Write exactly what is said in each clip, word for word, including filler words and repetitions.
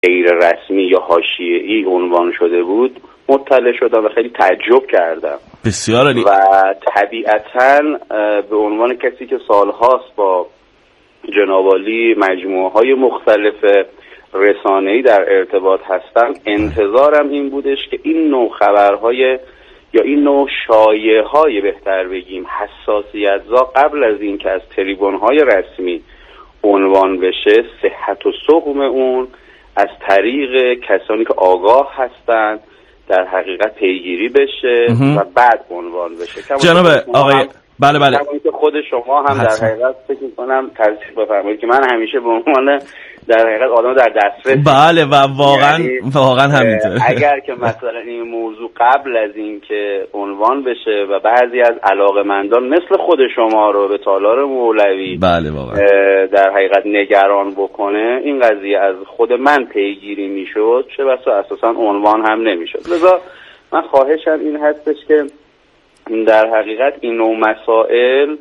غیر رسمی یا حاشیه‌ای عنوان شده بود مطلع شدم و خیلی تعجب کردم. بسیار عالی. و طبیعتاً به عنوان کسی که سالهاست با جناب عالی مجموعه‌های مختلف رسانه‌ای در ارتباط هستم، انتظارم این بودش که این نوع خبرهای یا این نوع شایعه‌های بهتر بگیم حساسیت‌زا قبل از این که از تریبون‌های رسمی عنوان بشه، صحت و سقم اون از طریق کسانی که آگاه هستند در حقیقت پیگیری بشه و بعد عنوان بشه. جناب آقای بله بله که خود شما هم در حقیقت فکر می‌کنم تصدیق بفرمایید که من همیشه به عنوان در حقیقت آدم در دسترس بله و واقعا یعنی واقعا همینطوره. اگر که مثلا این موضوع قبل از این که عنوان بشه و بعضی از علاقه‌مندان مثل خود شما رو به تالار مولوی بله واقعا در حقیقت نگران بکنه، این قضیه از خود من پیگیری میشد، چه بسا اساسا عنوان هم نمیشد. لذا من خواهشم این هستش که در حقیقت این نوع مسائل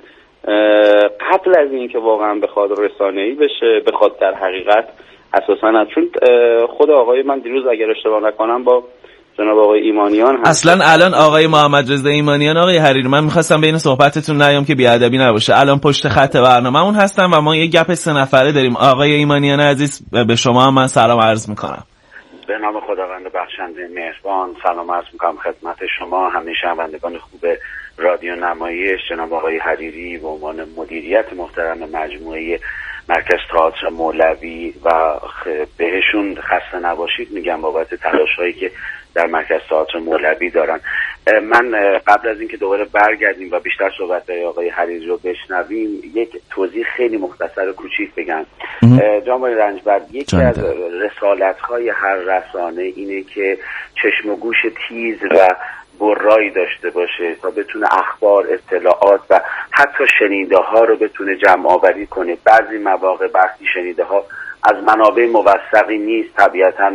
قبل از این که واقعا بخواد رسانه‌ای بشه، بخواد در حقیقت اساسا، چون خود آقای من دیروز اگر اشتباه نکنم با جناب آقای ایمانیان هم اصلا الان آقای محمد رضا ایمانیان، آقای حریری، من می‌خواستم بین صحبتتون نیام که بی‌ادبی نباشه، الان پشت خط برنامه‌مون هستم و ما یه گپ سه نفره داریم. آقای ایمانیان عزیز به شما هم من سلام عرض می‌کنم. به نام خداوند بخشنده مهربان سلام عرض می‌کنم خدمت شما، همه شنوندگان خوب رادیو نمایش، جناب آقای حریری به عنوان مدیریت محترم مجموعه مرکز تئاتر مولوی و بهشون خسته نباشید میگم بابت تلاش‌هایی که در مرکز تئاتر مولوی دارن. من قبل از اینکه دوباره برگردیم و بیشتر صحبت‌های آقای حریری رو بشنویم، یک توضیح خیلی مختصر و کوچیک بگم. جناب رنجبر، یکی از رسالت‌های هر رسانه اینه که چشم و گوش تیز و برایی داشته باشه تا بتونه اخبار، اطلاعات و حتی شنیده ها رو بتونه جمع آوری کنه. بعضی مواقع وقتی شنیده ها از منابع موثقی نیست، طبیعتاً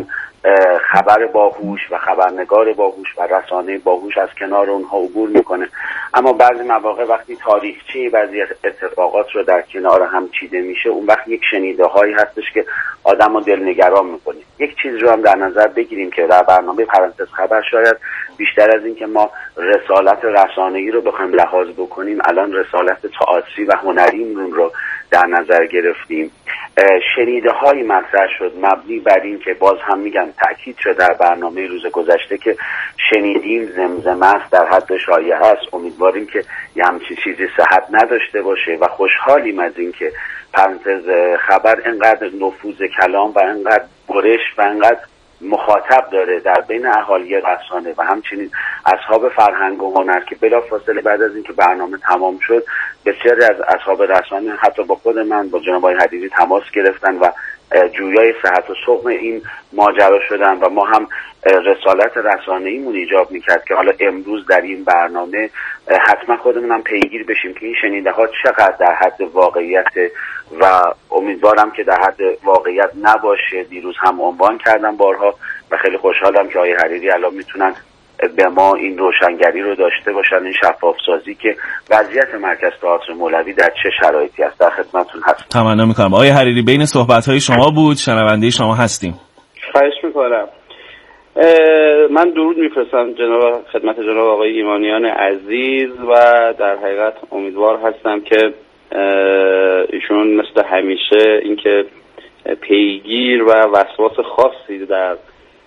خبر باهوش و خبرنگار باهوش و رسانه باهوش از کنار اونها عبور میکنه. اما بعضی مواقع وقتی تاریخچه بعضی اتفاقات رو در کنار هم چیده میشه، اون وقت یک شنیده هایی هستش که آدم رو دلنگران میکنه. یک چیز رو هم در نظر بگیریم که در برنامه پرانتز خبر شاید بیشتر از این که ما رسالت رسانه‌ای رو بخوایم لحاظ بکنیم، الان رسالت تئاتری و هنریمون رو در نظر گرفتیم. شنیده های مطرح شد مبنی بر این که باز هم میگم تأکید شد در برنامه روز گذشته که شنیدیم زمزمه است، در حد شایعه است. امیدواریم که یه همچین چیزی صحت نداشته باشه و خوشحالیم از این که پرانتز خبر انقدر نفوذ کلام و انقدر برش و انقدر مخاطب داره در بین اهالی رسانه و همچنین اصحاب فرهنگ و هنر که بلافاصله بعد از اینکه برنامه تمام شد بسیاری از اصحاب رسانه حتی با خود من با جناب آقای حریری تماس گرفتن و جویای صحت و سقم این ماجرا شدن و ما هم رسالت رسانه‌ایمون ایجاب میکرد که حالا امروز در این برنامه حتما خودمون هم پیگیر بشیم که این شنیده ها چقدر در حد واقعیت و امیدوارم که در حد واقعیت نباشه. دیروز هم عنوان کردم بارها و خیلی خوشحالم که آقای حریری الان میتونن به ما این روشنگری رو داشته باشن، این شفاف سازی که وضعیت مرکز تئاتر مولوی در چه شرایطی است. در خدمتتون هستم. تمنا میکنم. آقای حریری بین صحبت‌های شما بود، شنونده شما هستیم. خواهش میکنم. من درود میفرستم جناب خدمت جناب آقای ایمانیان عزیز و در حقیقت امیدوار هستم که ایشون مثل همیشه اینکه پیگیر و وسواس خاصی در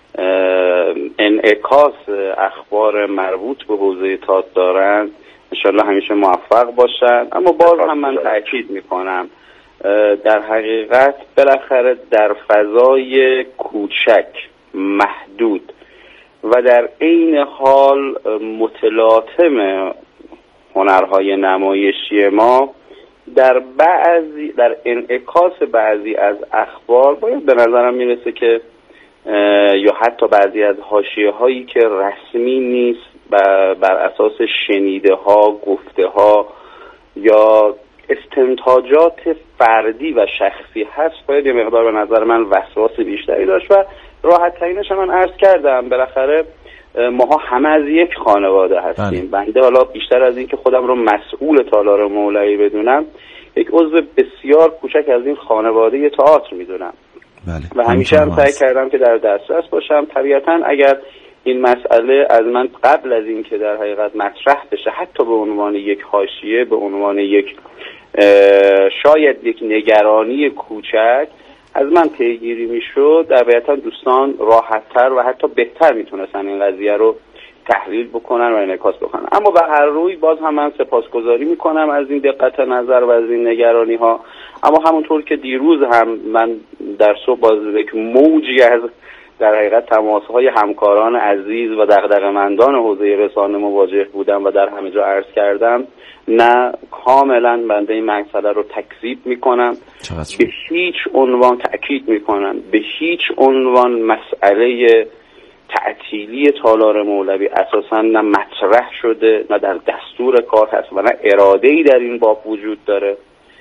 انعکاس اخبار مربوط به حوزه تئاتر دارن، انشالله همیشه موفق باشن. اما باز هم من تأکید میکنم در حقیقت بالاخره در فضای کوچک، محدود و در عین حال متلاطم هنرهای نمایشی ما در بعضی در انعکاس بعضی از اخبار باید به نظرم میرسه که یا حتی بعضی از حاشیه هایی که رسمی نیست بر اساس شنیده ها، گفته ها یا استنتاجات فردی و شخصی هست، باید یه مقدار به نظر من وسواس بیشتری داشت و راحت ترینش من عرض کردم بالاخره ماها همه از یک خانواده هستیم. بنده حالا بیشتر از این که خودم رو مسئول تالار مولوی بدونم، یک عضو بسیار کوچک از این خانواده تئاتر میدونم بله. و همیشه هم سعی کردم که در دسترس باشم. طبیعتا اگر این مسئله از من قبل از این که در حقیقت مطرح بشه، حتی به عنوان یک حاشیه، به عنوان یک شاید یک نگرانی کوچک از من پیگیری میشد، در واقع دوستان راحت‌تر و حتی بهتر میتونستن این قضیه رو تحلیل بکنن و انعکاس بکنن. اما به هر روی باز هم من سپاسگزاری میکنم از این دقت نظر و از این نگرانی ها. اما همونطور که دیروز هم من در صبح باز یک موجی از در حقیقت تماس‌های همکاران عزیز و دغدغه‌مندان حوزه رسانه مواجه بودم و در همه جا عرض کردم، نه کاملا بنده این مسئله رو تکذیب میکنم، به هیچ عنوان تأکید میکنم به هیچ عنوان مسئله تعطیلی تالار مولوی اساسا نه مطرح شده، نه در دستور کار هست و نه اراده‌ای در این باب وجود داره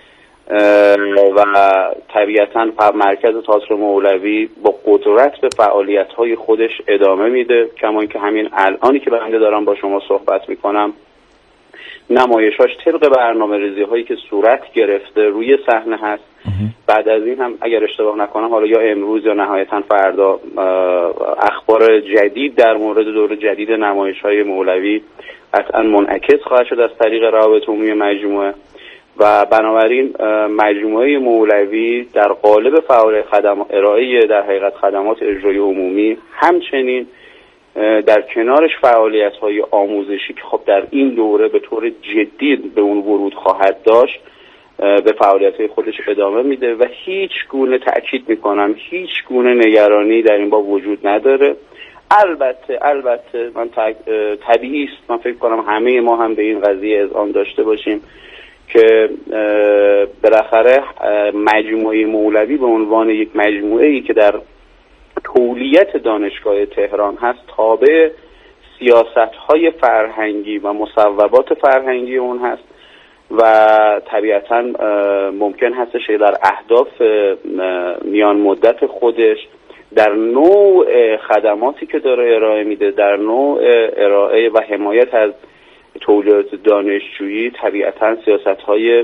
و طبیعتاً مرکز تئاتر مولوی با قدرت به فعالیت‌های خودش ادامه میده، کما اینکه همین الانی که بنده دارم با شما صحبت میکنم نمایشاش طبق برنامه‌ریزی هایی که صورت گرفته روی صحنه هست. بعد از این هم اگر اشتباه نکنم حالا یا امروز یا نهایتاً فردا اخبار جدید در مورد دور جدید نمایش‌های مولوی قطعاً منعکس خواهد شد از طریق روابط عمومی مجموعه و بنابراین مجموعه مولوی در قالب فعالیت خدمات ارائه در حقیقت خدمات اجرایی عمومی همچنین در کنارش فعالیت‌های آموزشی که خب در این دوره به طور جدی به اون ورود خواهد داشت به فعالیت‌های خودش ادامه میده و هیچ گونه تأکید میکنم هیچ گونه نگرانی در این باب وجود نداره. البته البته من طبیعی است، من فکر کنم همه ما هم به این قضیه اذعان داشته باشیم که بالاخره مجموعه مولوی به عنوان یک مجموعه‌ای که در تولیت دانشگاه تهران هست تابع سیاست‌های فرهنگی و مصوبات فرهنگی اون هست و طبیعتاً ممکن هستش که در اهداف میان مدت خودش در نوع خدماتی که داره ارائه میده، در نوع ارائه و حمایت از تولیت دانشجویی طبیعتاً سیاست‌های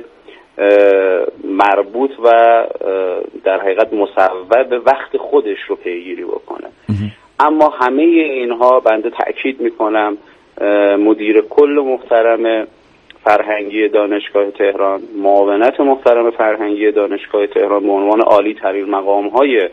مربوط و در حقیقت مصوب به وقت خودش رو پیگیری بکنه. اما همه اینها بنده تأکید میکنم مدیر کل محترم فرهنگی دانشگاه تهران، معاونت محترم فرهنگی دانشگاه تهران به عنوان عالی ترین مقام های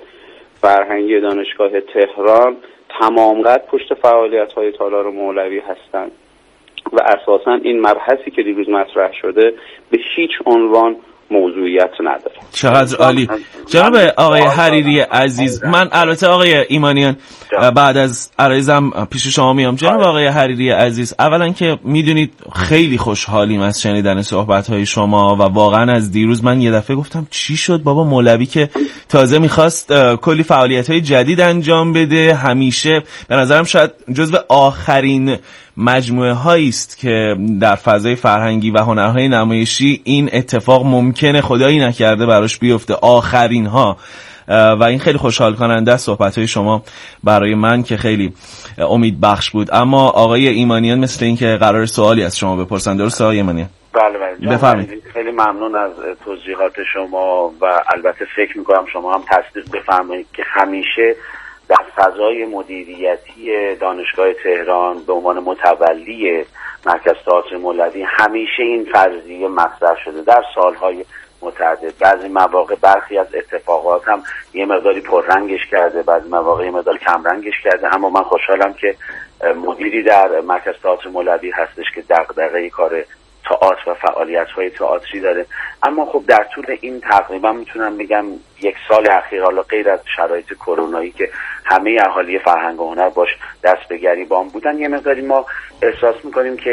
فرهنگی دانشگاه تهران تمام قد پشت فعالیت های تالار مولوی هستند و اساساً این مبحثی که دیروز مطرح شده به هیچ عنوان موضوعیت نداره. چقدر عالی. جناب آقای حریری عزیز، من البته آقای ایمانیان بعد از عرایزم پیش شما میام. جناب آقای حریری عزیز، اولا که میدونید خیلی خوشحالیم از شنیدن صحبت‌های شما و واقعا از دیروز من یه دفعه گفتم چی شد بابا مولوی که تازه میخواست کلی فعالیت‌های جدید انجام بده، همیشه به نظرم شاید جزو آخرین مجموعه هایی است که در فضای فرهنگی و هنرهای نمایشی این اتفاق ممکنه خدایی نکرده براش بیفته، آخرین ها، و این خیلی خوشحال کننده است صحبت های شما برای من که خیلی امید بخش بود. اما آقای ایمانیان مثل این که قرار سوالی از شما بپرسن، درسته آقای ایمانیان؟ بله بله بفرمایید. خیلی ممنون از توضیحات شما و البته فکر میکنم شما هم تصدیق بفرمایید که همیشه در فضای مدیریتی دانشگاه تهران به عنوان متولی مرکز تئاتر مولوی همیشه این فرضیه مطرح شده در سالهای متعدد. بعضی مواقع برخی از اتفاقات هم یه مقداری پررنگش کرده، بعضی مواقع یه مقداری کمرنگش کرده، اما من خوشحالم که مدیری در مرکز تئاتر مولوی هستش که دغدغه کار تئاتر و فعالیت‌های تئاتری داره. اما خب در طول این تقریبا میتونم بگم یک سال اخیر، حالا غیر از شرایط کرونایی که همه اهالی فرهنگ و هنر باش دست به گریبان بودن، یه مقداری ما احساس میکنیم که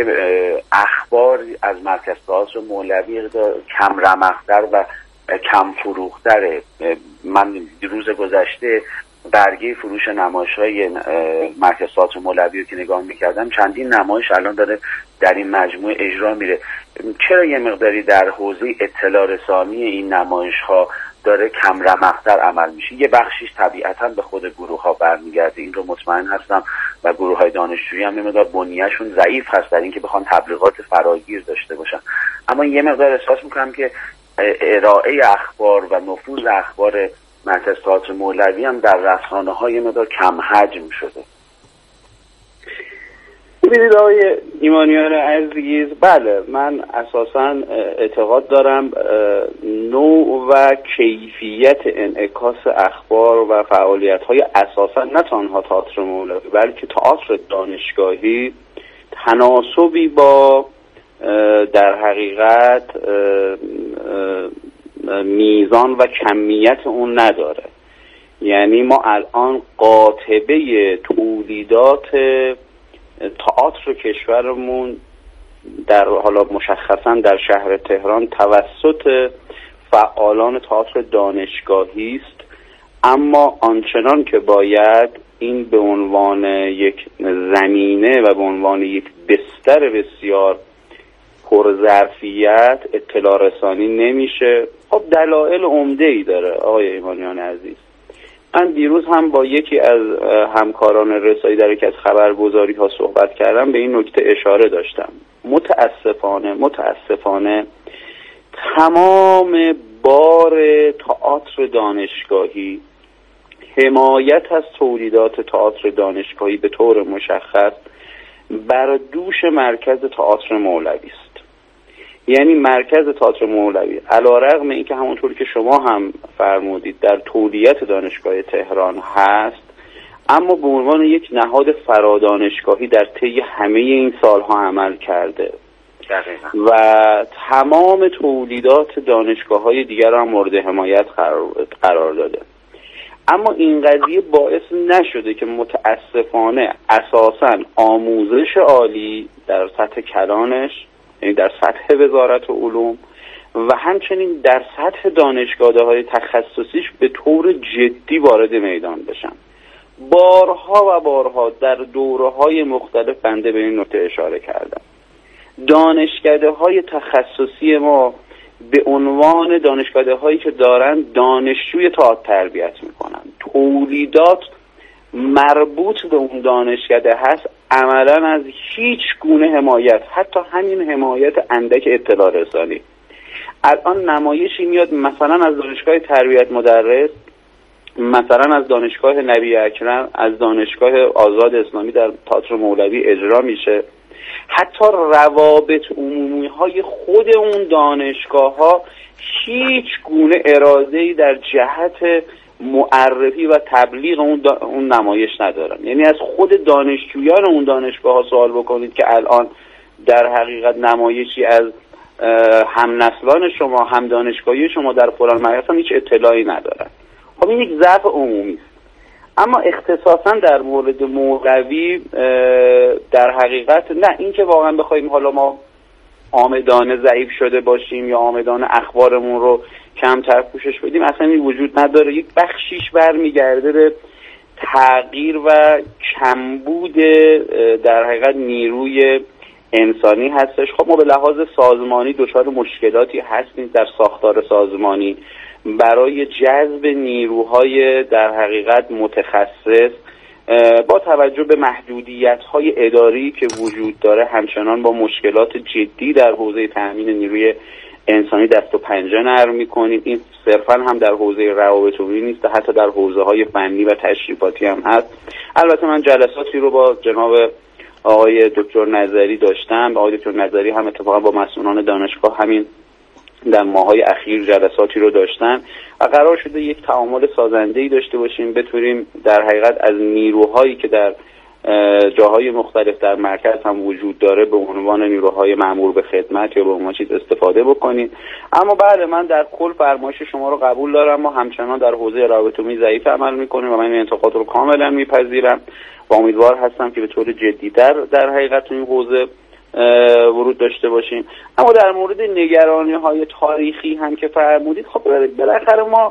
اخبار از مرکز تئاتر مولوی کم رمق‌تر و کم فروختره. من روز گذشته برگه فروش نمایش‌های مرکز تئاتر مولوی رو که نگاه می‌کردم، چندین نمایش الان داره در این مجموعه اجرا میره. چرا یه مقداری در حوزه اطلاع رسانی این نمایش‌ها داره کم رمق‌تر عمل میشه؟ یه بخشیش طبیعتاً به خود گروه‌ها برمیگرده، این رو مطمئن هستم، و گروه‌های دانشجویی هم یه مقدار بنیه‌شون ضعیف هست در اینکه بخوان تبلیغات فراگیر داشته باشن. اما یه مقدار احساس می‌کنم که ارائه اخبار و نفوذ اخبار مرکز تئاتر مولوی هم در رسانه‌های مقدار کم حجم شده. ببینید آقای ایمانیان عزیز، بله من اساساً اعتقاد دارم نوع و کیفیت انعکاس اخبار و فعالیت‌های اساساً نه تنها تئاتر مولوی بلکه تئاتر دانشگاهی تناسبی با در حقیقت میزان و کمیت اون نداره. یعنی ما الان قاطبه تولیدات تئاتر کشورمون در حالا مشخصا در شهر تهران توسط فعالان تئاتر دانشگاهی است، اما آنچنان که باید این به عنوان یک زمینه و به عنوان یک بستر بسیار پرظرفیت اطلاع رسانی نمیشه. خب دلایل عمده‌ای داره آقای ایمانیان عزیز. من دیروز هم با یکی از همکاران رسایی در یکی از خبرگزاری ها صحبت کردم، به این نکته اشاره داشتم. متاسفانه متاسفانه تمام بار تئاتر دانشگاهی، حمایت از تولیدات تئاتر دانشگاهی به طور مشخص بر دوش مرکز تئاتر مولوی است. یعنی مرکز تئاتر مولوی علیرغم اینکه همونطور که شما هم فرمودید در تولیت دانشگاه تهران هست، اما به عنوان یک نهاد فرادانشگاهی در طی همه این سالها عمل کرده و تمام تولیدات دانشگاه‌های دیگر هم مورد حمایت قرار داده. اما این قضیه باعث نشده که متاسفانه اساساً آموزش عالی در سطح کلانش، یعنی در سطح وزارت علوم و همچنین در سطح دانشگاه‌های تخصصیش به طور جدی وارد میدان بشن. بارها و بارها در دوره‌های مختلف بنده به این نکته اشاره کردم. دانشگاه‌های تخصصی ما به عنوان دانشگاه‌هایی که دارن دانشجوی تئاتر تربیت میکنن، تولیدات مربوط به اون دانشگاه هست، عملا از هیچ گونه حمایت، حتی همین حمایت اندک اطلاع رسانی. الان نمایشی میاد مثلا از دانشگاه تربیت مدرس، مثلا از دانشگاه نبی اکرم، از دانشگاه آزاد اسلامی در تئاتر مولوی اجرا میشه. حتی روابط عمومی های خود اون دانشگاه ها هیچ گونه اراده‌ای در جهت معرفی و تبلیغ اون, دا... اون نمایش ندارن. یعنی از خود دانشجویان اون دانشگاه ها سوال بکنید که الان در حقیقت نمایشی از هم نسلان شما، هم دانشگاهی شما در فلان مدرسه هیچ اطلاعی ندارن. خب این یک ضعف عمومی است. اما اختصاصا در مورد مولوی در حقیقت نه اینکه واقعا بخوایم حالا ما آمدانه ضعیف شده باشیم یا آمدانه اخبارمون رو کمتر پوشش بدیم، اصلا این وجود نداره. یک بخشیش برمیگرده به تغییر و کمبود در حقیقت نیروی انسانی هستش. خب ما به لحاظ سازمانی دچار مشکلاتی هستیم در ساختار سازمانی برای جذب نیروهای در حقیقت متخصص، با توجه به محدودیت‌های اداری که وجود داره همچنان با مشکلات جدی در حوزه تأمین نیروی انسانی دست و پنجه نرم می‌کنیم. این صرفاً هم در حوزه روابط عمومی نیست، حتی در حوزه‌های فنی و تشریفاتی هم هست. البته من جلساتی رو با جناب آقای دکتر نظری داشتم. آقای دکتر نظری هم اتفاقا با مسئولان دانشگاه همین در ماهای اخیر جلساتی رو داشتن و قرار شده یک تعامل سازنده‌ای داشته باشیم، بتونیم در حقیقت از نیروهایی که در جاهای مختلف در مرکز هم وجود داره به عنوان نیروهای مأمور به خدمت یا به عنوان چیز استفاده بکنیم. اما بله من در کل فرمایش شما رو قبول دارم. ما همچنان در حوزه روابط عمومی ضعیف عمل میکنیم و من این انتقاد رو کاملا میپذیرم و امیدوار هستم که به طور جدی‌تر در حقیقت این حوزه ورود داشته باشیم. اما در مورد نگرانی‌های تاریخی هم که فرمودید، خب بالاخره ما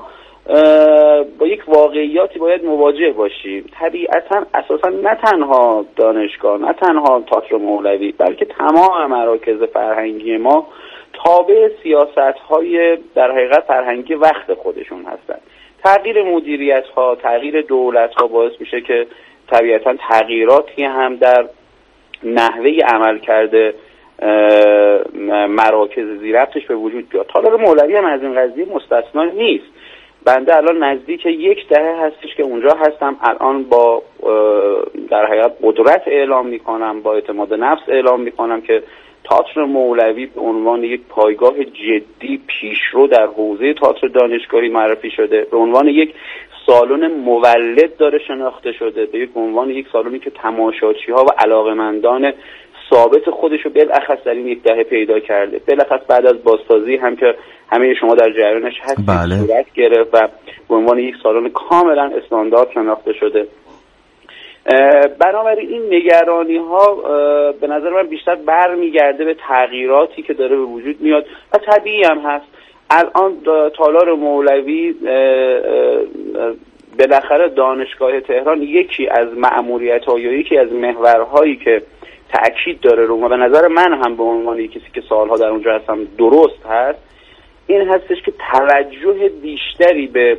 با یک واقعیاتی باید مواجه باشیم. طبیعتاً اساساً نه تنها دانشگاه، نه تنها تئاتر مولوی، بلکه تمام مراکز فرهنگی ما تابع سیاست‌های در حقیقت فرهنگی وقت خودشون هستند. تغییر مدیریت‌ها، تغییر دولت‌ها باعث میشه که طبیعتاً تغییراتی هم در نحوه عمل کرده مراکز زیربطش به وجود بیاد. تالار مولوی هم از این قضیه مستثنا نیست. بنده الان نزدیک یک دهه هستش که اونجا هستم. الان با در حقیقت قدرت اعلام میکنم، با اعتماد نفس اعلام میکنم که تئاتر مولوی به عنوان یک پایگاه جدی پیشرو در حوزه تئاتر دانشگاهی معرفی شده، به عنوان یک سالن مولد داره شناخته شده، به یک عنوان یک سالنی که تماشاچی‌ها و علاقه‌مندان ثابت خودش رو بالاخص در این یک دهه پیدا کرده. بالاخص بعد از بازسازی هم که همه شما در جریانش هستید بله. صورت گرفت و به عنوان یک سالن کاملا استاندارد شناخته شده. بنابراین این نگرانی ها به نظر من بیشتر برمیگرده به تغییراتی که داره به وجود میاد و طبیعی هم هست. الان تالار مولوی بالاخره دانشگاه تهران یکی از مأموریت‌ها یا یکی از محورهایی که تأکید داره رو و به نظر من هم به عنوان کسی که سالها در اونجا هستم درست هست، این هستش که توجه بیشتری به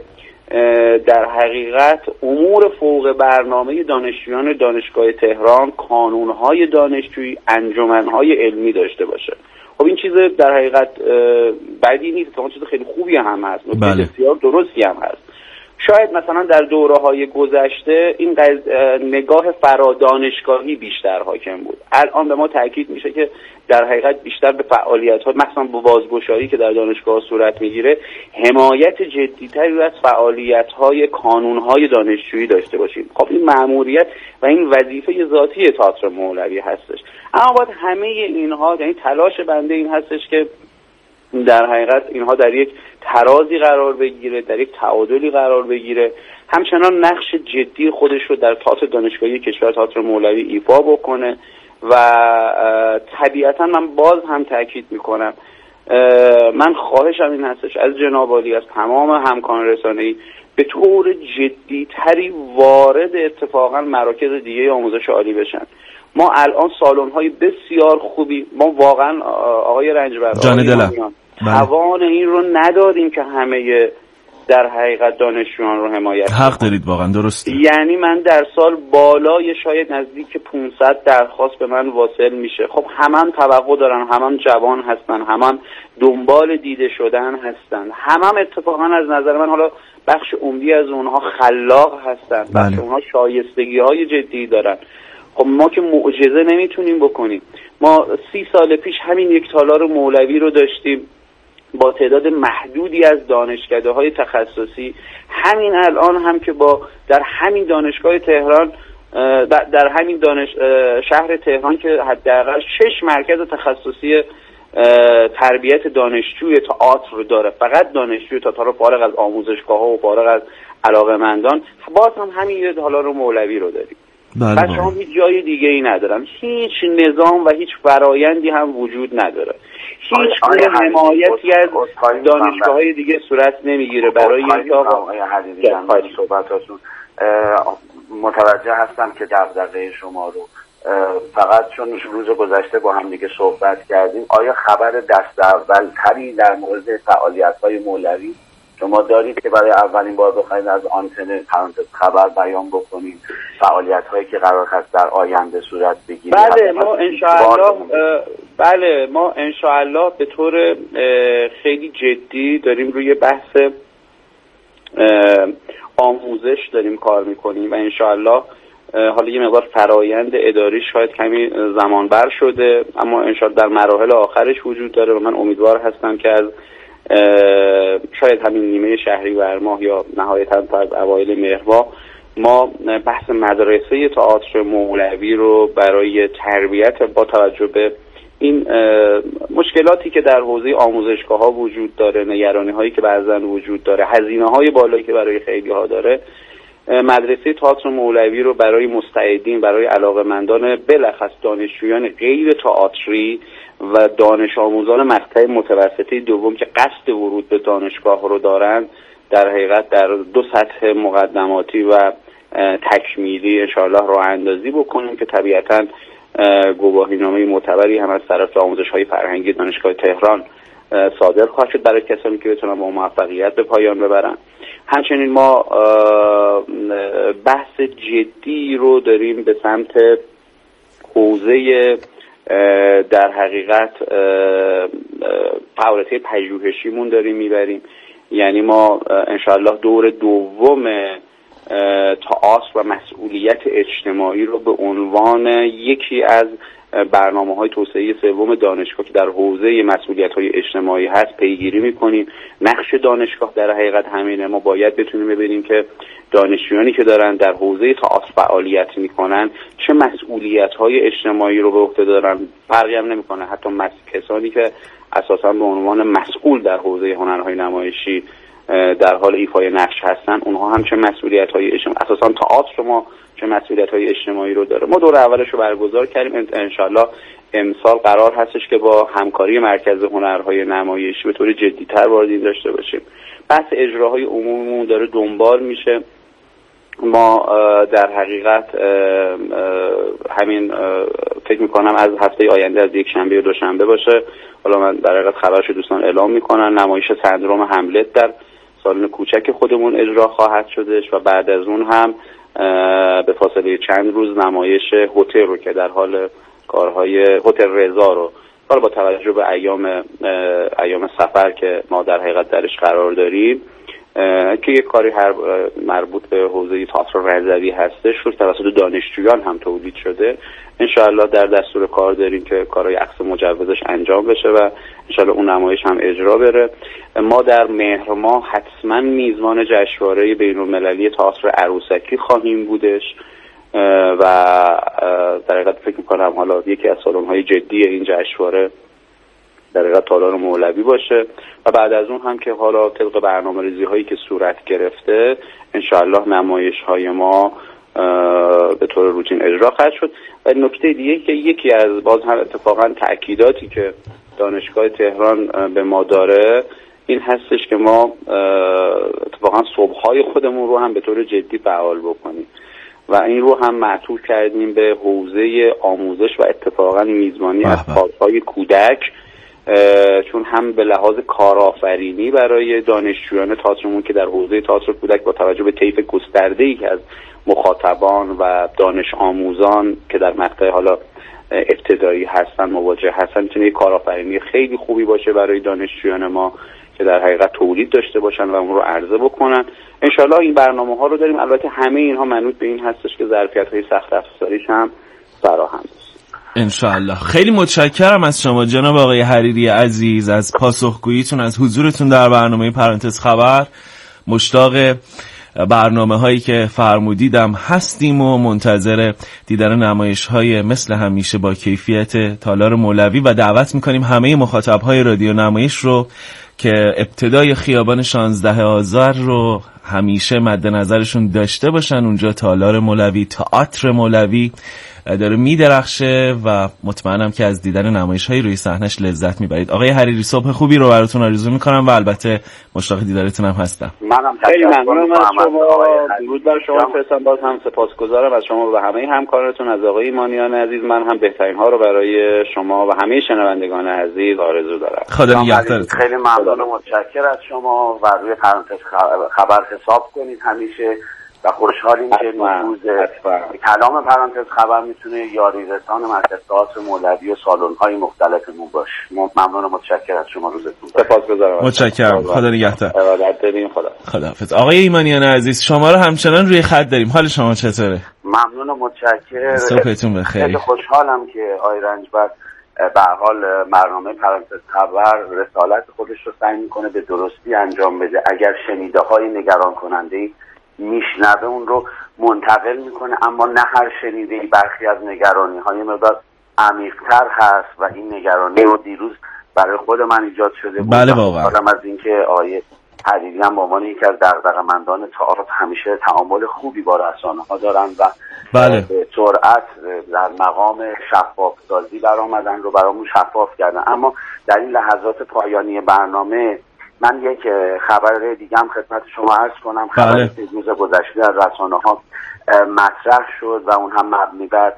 در حقیقت امور فوق برنامه دانشجویان دانشگاه تهران، کانونهای دانشجویی، انجمنهای علمی داشته باشه. خب این چیز در حقیقت بدی نیست، اون چیز خیلی خوبی هم هست، بله. بسیار درستی هم هست. شاید مثلا در دوره‌های گذشته این نگاه فرادانشگاهی بیشتر حاکم بود. الان به ما تاکید میشه که در حقیقت بیشتر به فعالیت‌ها، مثلا با بازگشایی که در دانشگاه صورت میگیره، حمایت جدی‌تری از فعالیت‌های کانون‌های دانشجویی داشته باشیم. خب این مأموریت و این وظیفه ذاتی تئاتر مولوی هستش. اما باید همه اینها، یعنی تلاش بنده این هستش که در حقیقت اینها در یک ترازی قرار بگیره، در یک تعادلی قرار بگیره، همچنان نقش جدی خودش رو در تئاتر دانشگاهی کشور تئاتر مولوی ایفا بکنه و طبیعتا من باز هم تاکید میکنم، من خواهشم این هستش از جناب عالی، از تمام همکاران رسانه‌ای به طور جدی‌تری وارد اتفاقا مراکز دیگه آموزش عالی بشن. ما الان سالن‌های بسیار خوبی، ما واقعا آقای رنجبر جان دلم توان این رو نداریم که همه در حقیقت دانشجویان رو حمایت حق کنیم. دارید واقعا درسته. یعنی من در سال بالای شاید نزدیک پانصد درخواست به من واصل میشه. خب همان توقع دارن، همان جوان هستن، همان دنبال دیده شدن هستن، همان اتفاقا از نظر من حالا بخش عمدی از اونها خلاق هستن، بخش بله. اونها شایستگی های جدی دارن. خب ما که معجزه نمیتونیم بکنیم. ما سی سال پیش همین یک تالار مولوی رو داشتیم با تعداد محدودی از دانشکده‌های تخصصی. همین الان هم که با در همین دانشگاه تهران، در همین دانش شهر تهران که حداقل شش مرکز تخصصی تربیت دانشجوی تئاتر رو داره، فقط دانشجوی تئاتر فارغ از آموزشگاه‌ها و فارغ از علاقه‌مندان، باز هم همین یه تالار مولوی رو داریم. بچه هم هیچ جای دیگه ای ندارن، هیچ نظام و هیچ فرایندی هم وجود نداره، هیچ گونه حمایتی از دانشگاه‌های دیگه صورت نمیگیره برای اینکه آقای حدیدی جان صحبتاتون متوجه هستم که دغدغه شما رو فقط چون روز گذشته با هم دیگه صحبت کردیم، آیا خبر دست اول تری در مورد فعالیت‌های مولوی شما دارید که برای اولین بار بخواید از آنتن خبر بیان بکنید فعالیت‌هایی که قرار هست در آینده صورت بگیره؟ بله ما انشاءالله بله ما انشاءالله به طور خیلی جدی داریم روی بحث آموزش داریم کار میکنیم و انشاءالله حالا یه مقدار فرایند اداری شاید کمی زمان بر شده، اما انشاءالله در مراحل آخرش وجود داره و من امیدوار هستم که از شاید همین نیمه شهریور ماه یا نهایتاً تا از اوایل مهر ماه ما بحث مدرسه تئاتر مولوی رو برای تربیت با توجه به این مشکلاتی که در حوزه آموزشگاه‌ها وجود داره، نگرانی‌هایی که بعضاً وجود داره، هزینه‌های بالایی که برای خیلی‌ها داره، مدرسه تئاتر مولوی رو برای مستعدین، برای علاقه‌مندان بلخص دانشجویان غیر تئاتری و دانش آموزان مقطع متوسطه دوم که قصد ورود به دانشگاه رو دارن، در حقیقت در دو سطح مقدماتی و تکمیلی انشاءالله راه اندازی بکنیم که طبیعتاً گواهینامه معتبری هم از طرف آموزش‌های فرهنگی دانشگاه تهران صادر خواهد شد برای کسانی که بتونن با موفقیت به پایان ببرن. همچنین ما بحث جدی رو داریم به سمت حوزه در حقیقت فعالیت پژوهشیمون داریم میبریم. یعنی ما انشاءالله دور دوم تئاتر و مسئولیت اجتماعی رو به عنوان یکی از برنامه‌های توسعه سوم دانشگاه که در حوزه مسئولیت‌های اجتماعی هست پیگیری می‌کنیم. نقش دانشگاه در حقیقت همینه. ما باید بتونیم ببینیم که دانشجویانی که دارن در حوزه تئاتر فعالیت می‌کنن چه مسئولیت‌های اجتماعی رو به عهده دارن. فرقی هم نمی‌کنه حتی کسانی که اساساً به عنوان مسئول در حوزه هنرهای نمایشی در حال ایفای نقش هستن، اونها هم چه مسئولیت‌های اجتماعی، اساساً تئاتر ما چه مسئولیت‌های اجتماعی رو داره. ما دور اولش رو برگزار کردیم. انشالله امسال قرار هستش که با همکاری مرکز هنرهای نمایشی به طور جدی‌تر وارد این داشته باشیم. بحث اجراهای عمومیمون داره دنبال میشه. ما در حقیقت همین فکر میکنم از هفته آینده از یک شنبه و دوشنبه باشه، حالا من در حقیقت خبرش دوستان اعلام میکنن، نمایش سندروم هملت در سالن کوچک خودمون اجرا خواهد شدش و بعد از اون هم به فاصله چند روز نمایش هتل رو که در حال کارهای هتل رضا رو حالا با توجه به ایام ایام سفر که ما در حقیقت درش قرار داریم که یک کاری هر مربوط به حوزه تئاتر رضوی هستش رو توسط دانشجویان هم تولید شده. انشاءالله در دستور کار داریم که کارهای عکس مجوزش انجام بشه و انشاءالله اون نمایش هم اجرا بره. ما در مهر ماه حتما میزبان جشنواره بین‌المللی تئاتر عروسکی خواهیم بودش و در حقیقت فکر می‌کنم حالا یکی از سالن‌های جدی این جشنواره در حقیقت تالار مولوی باشه و بعد از اون هم که حالا طبق برنامه‌ریزی هایی که صورت گرفته انشاءالله نمایش های ما به طور روتین اجرا خواهد شد. و نکته دیگه که یکی از باز هم اتفاقا تأکیداتی که دانشگاه تهران به ما داره این هستش که ما اتفاقا صبح‌های خودمون رو هم به طور جدی فعال بکنیم و این رو هم معطوف کردیم به حوزه آموزش و اتفاقا میزبانی از پارک‌های کودک، چون هم به لحاظ کارآفرینی برای دانشجویان تئاترمون که در حوزه تئاتر کودک با توجه به طیف گسترده‌ای که از مخاطبان و دانش آموزان که در مقطع حالا ابتدایی هستن مواجه هستن میتونه یک کارآفرینی خیلی خوبی باشه برای دانشجویان ما که در حقیقت تولید داشته باشن و اون رو عرضه بکنن. انشالله این برنامه ها رو داریم. البته همه اینها منوط به این هستش که ظرفیت‌های سخت افزاریش هم فراهم است. انشاءالله. خیلی متشکرم از شما جناب آقای حریری عزیز از پاسخگوییتون، از حضورتون در برنامه پرانتز خبر. مشتاق برنامه هایی که فرمودیدم هستیم و منتظر دیدن نمایش های مثل همیشه با کیفیت تالار مولوی و دعوت میکنیم همه مخاطب های رادیو نمایش رو که ابتدای خیابان شانزده آذر رو همیشه مد نظرشون داشته باشن. اونجا تالار مولوی، تئاتر مولوی داره میدرخشه و مطمئنم که از دیدن نمایش‌های روی صحنه‌اش لذت میبرید. آقای حریری صبح خوبی رو براتون آرزو میکنم و البته مشتاق دیدارتون هم هستم. منم خیلی ممنونم از شما. درود بر شما فرستم. باز هم سپاسگزارم از شما و همه همکارانتون، از آقای ایمانیان عزیز. من هم بهترین ها رو برای شما و همه شنوندگان عزیز آرزو دارم. خدا نگهدارتون. خیلی ممنون و متشکرم از شما و روی پرانتز خبر حساب کنید همیشه و خوشحالیم که نفوذ کلام پرانتز خبر میتونه یاری رسان مرکز تئاتر مولوی و سالن‌های مختلفمون باشه. ممنون و متشکرم از شما. روزتون سپاسگزارم. متشکرم. خدا نگهدار. ارادت داریم. خدا خداحافظ. آقای ایمانیان عزیز شما رو همچنان روی خط داریم. حال شما چطوره؟ ممنون و متشکرم. صبحتون بخیر. خیلی خوشحالم که آقای رنجبر به حال برنامه پرانتز خبر رسالت خودش رو سعی میکنه به درستی انجام بده. اگر شنیده‌های نگران کننده‌ای میشنوه اون رو منتقل میکنه، اما نه هر شنیده‌ای. برخی از نگرانی های مقدار عمیق‌تر هست و این نگرانی رو دیروز برای خود من ایجاد شده بود. بله واقعا. حالا از اینکه آیه حریری هم به عنوان یکی از دغدغه‌مندان تئاتر همیشه تعامل خوبی با رسانه‌ها دارن و بله. به سرعت در مقام شفاف سازی برآمدن رو برامون شفاف کردن. اما در این لحظات پایانی برنامه من یک خبر دیگه هم خدمت شما عرض کنم. خبری که روز گذشته در رسانه‌ها مطرح شد و اون هم مبنی بر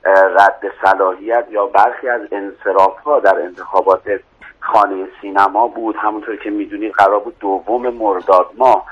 رد صلاحیت یا برخی از انصراف‌ها در انتخابات خانه سینما بود. همونطور که میدونید قرار بود دوم مرداد ماه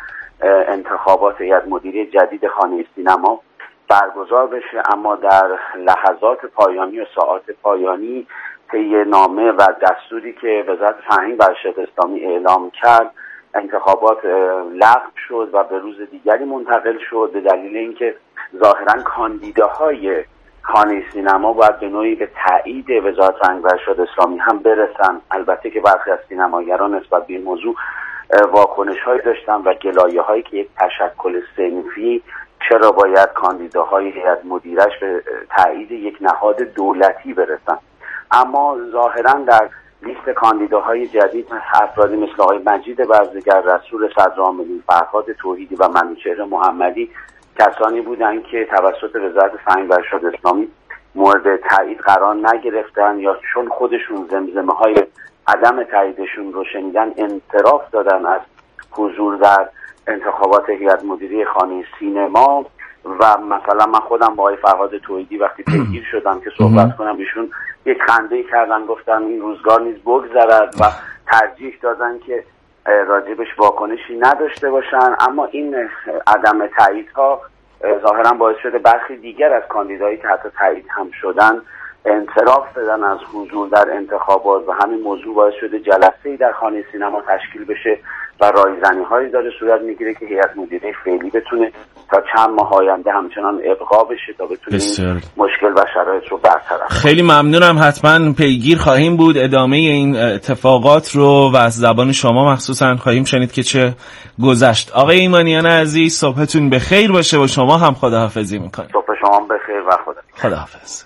انتخابات هیئت مدیره جدید خانه سینما برگزار بشه، اما در لحظات پایانی و ساعات پایانی طی نامه و دستوری که وزارت فرهنگ و ارشاد اسلامی اعلام کرد انتخابات لغو شد و به روز دیگری منتقل شد به دلیل اینکه ظاهرا کاندیداهای خانه سینما باید به نوعی به تایید وزارت فرهنگ و ارشاد اسلامی هم برسن. البته که برخی از سینماگران نسبت به این موضوع واکنش‌هایی داشتن و گلایه‌هایی که یک تشکل صنفی چرا باید کاندیداهای هیئت مدیرش به تایید یک نهاد دولتی برسن. اما ظاهرا در لیست کاندیداهای جدید افرادی مثل آقای مجید برزگر، رسول صدرعاملین، فرهاد توحیدی و منوچهر محمدی کسانی بودند که توسط وزارت فرهنگ و ارشاد اسلامی مورد تایید قرار نگرفتن یا چون خودشون زمزمه‌های عدم تاییدشون رو شنیدن انصراف دادن از حضور در انتخابات هیئت مدیره خانه سینما. و مثلا من خودم با آقای فرهاد توحیدی وقتی پیگیر شدم که صحبت کنم، ایشون یک خنده‌ای کردن، گفتن این روزگار نیز بگذرد و ترجیح دادن که راجبش واکنشی نداشته باشن. اما این عدم تاییدها ظاهرا باعث شده برخی دیگر از کاندیدایی که حتی تایید هم شدن انصراف بدن از حضور در انتخابات و همین موضوع باعث شده جلسه‌ای در خانه سینما تشکیل بشه و رایزنی‌هایی داره صورت میگیره که هیئت مدیره فعلی بتونه تا چند ماه آینده همچنان ابقا بشه تا بتونه مشکل و شرایط رو برطرف. خیلی ممنونم، حتما پیگیر خواهیم بود ادامه این اتفاقات رو و از زبان شما مخصوصا خواهیم شنید که چه گذشت. آقای ایمانیان عزیز صبحتون بخیر باشه و شما هم خداحافظی میکنیم. صبح شما بخیر و خدا خداحافظ.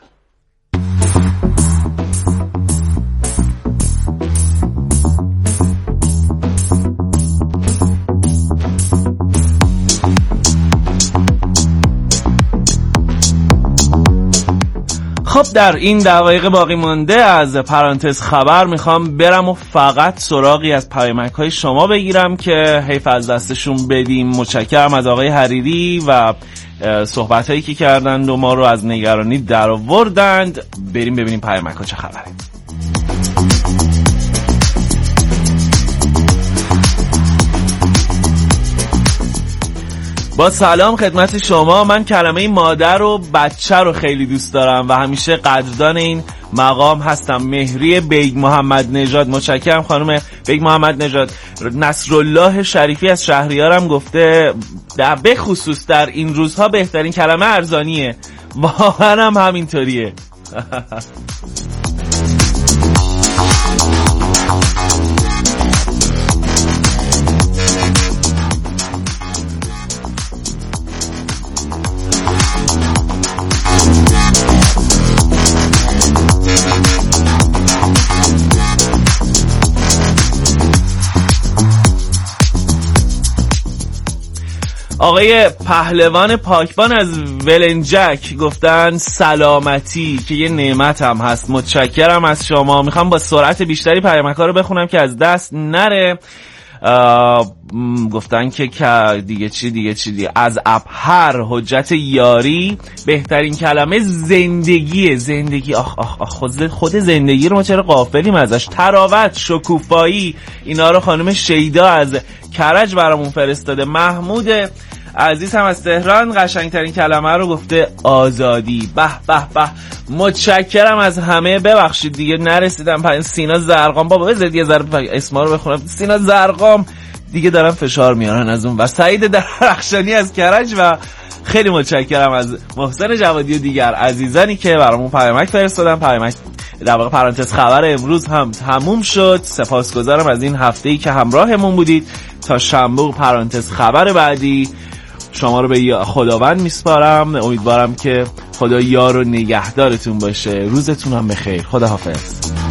خب در این دقایق باقی مانده از پرانتز خبر میخوام برم و فقط سراغی از پیامک های شما بگیرم که حیف از دستشون بدیم. متشکرم از آقای حریری و صحبت هایی که کردند و ما رو از نگرانی در آوردند. بریم ببینیم پیامک ها چه خبره. با سلام خدمت شما. من کلمه مادر و بچه رو خیلی دوست دارم و همیشه قدردان این مقام هستم. مهری بیگ محمد نژاد. متشکرم خانم بیگ محمد نژاد. نصرالله شریفی از شهریارم گفته در به خصوص در این روزها بهترین کلمه ارزانیه. واقعا هم همینطوریه. آقای پهلوان پاکبان از ولنجک گفتن سلامتی که یه نعمت هم هست. متشکرم از شما. میخوام با سرعت بیشتری پیامک‌ها رو بخونم که از دست نره. گفتن که دیگه چی دیگه چی دیگه از ابهر حجت یاری بهترین کلمه زندگیه. زندگی آخ آخ آخ خود, خود زندگی رو ما چرا غافلیم ازش. تراوت، شکوفایی، اینا رو خانم شیدا از کرج برامون فرستاده. محمود عزیز هم از تهران قشنگترین کلمه رو گفته آزادی. به به به. متشکرم از همه. ببخشید دیگه نرسیدم. سینا زرقام بابا بذارید یه ذره اسما رو بخونم. سینا زرقام دیگه دارن فشار میارن از اون و سعید درخشانی از کرج و خیلی متشکرم از محسن جوادی و دیگر عزیزانی که برامون پیامک فرستادن. پیامک در واقع پرانتز خبر امروز هم تموم شد. سپاسگزارم از این هفته‌ای که همراهمون بودید. تا شنبه و پرانتز خبر بعدی شما رو به خداوند میسپارم. امیدوارم که خدا یار و نگهدارتون باشه. روزتون هم بخیر. خداحافظ.